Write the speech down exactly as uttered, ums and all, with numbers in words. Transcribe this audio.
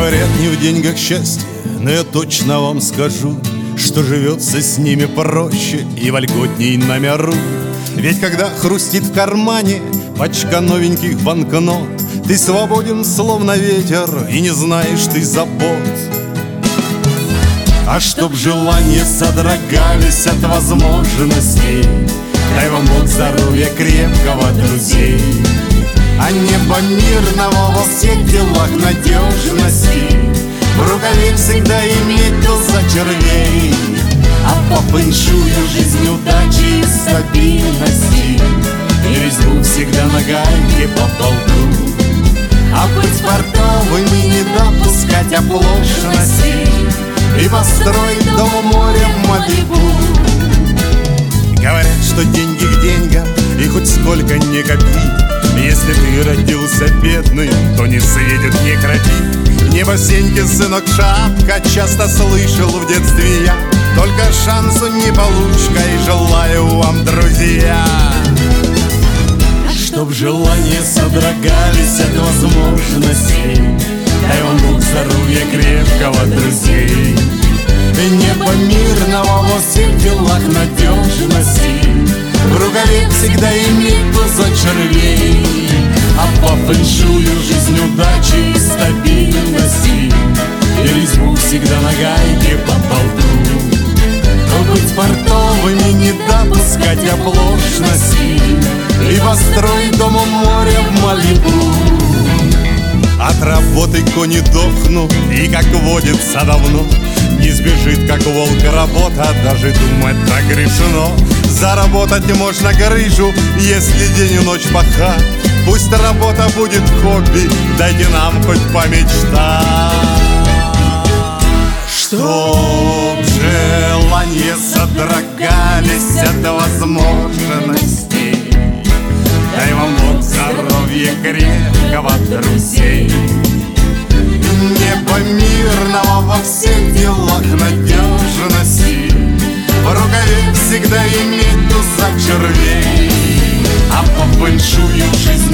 Говорят, не в деньгах счастье, но я точно вам скажу, что живется с ними проще и вольготней на миру. Ведь когда хрустит в кармане пачка новеньких банкнот, ты свободен, словно ветер, и не знаешь ты забот. А чтоб желания содрогались от возможностей, дай вам Бог здоровья крепкого, друзей. А небо мирного во всех делах надежности, в рукаве всегда иметь туза червей. А по фэншую жизнь удачи и стабильности, и резьбу всегда на гайке по полку. А быть портовыми, не допускать оплошности, и построить дом у моря в Малибу. Говорят, что деньги к деньгам, и хоть сколько не копи, если ты родился бедным, то не светит ни кропи. Небо сеньки, сынок, шапка, часто слышал в детстве я. Только шансу не получка, и желаю вам, друзья, чтоб желания содрогались от возможностей, дай вам Бог здоровья крепкого, друзей. Небо мирного во всех делах надежности, в рукаве всегда иметь туза червей. А по фэншую жизнь удачи и стабильности, и резьбу всегда на гайке по болту. Быть портовыми, не допускать оплошности, и построить дом у моря в Малибу. От работы кони дохнут, и, как водится, давно не сбежит, как волк, работа, даже думать так грешно. Заработать можно грыжу, если день и ночь пахать. Пусть работа будет хобби, дайте нам хоть помечтать. Чтоб желания содрогались от возможностей, дай вам Бог здоровья крепкого, друзей. Небо мирного во всех делах надежности, в рукаве всегда иметь туза червей. А по фэншую жизнь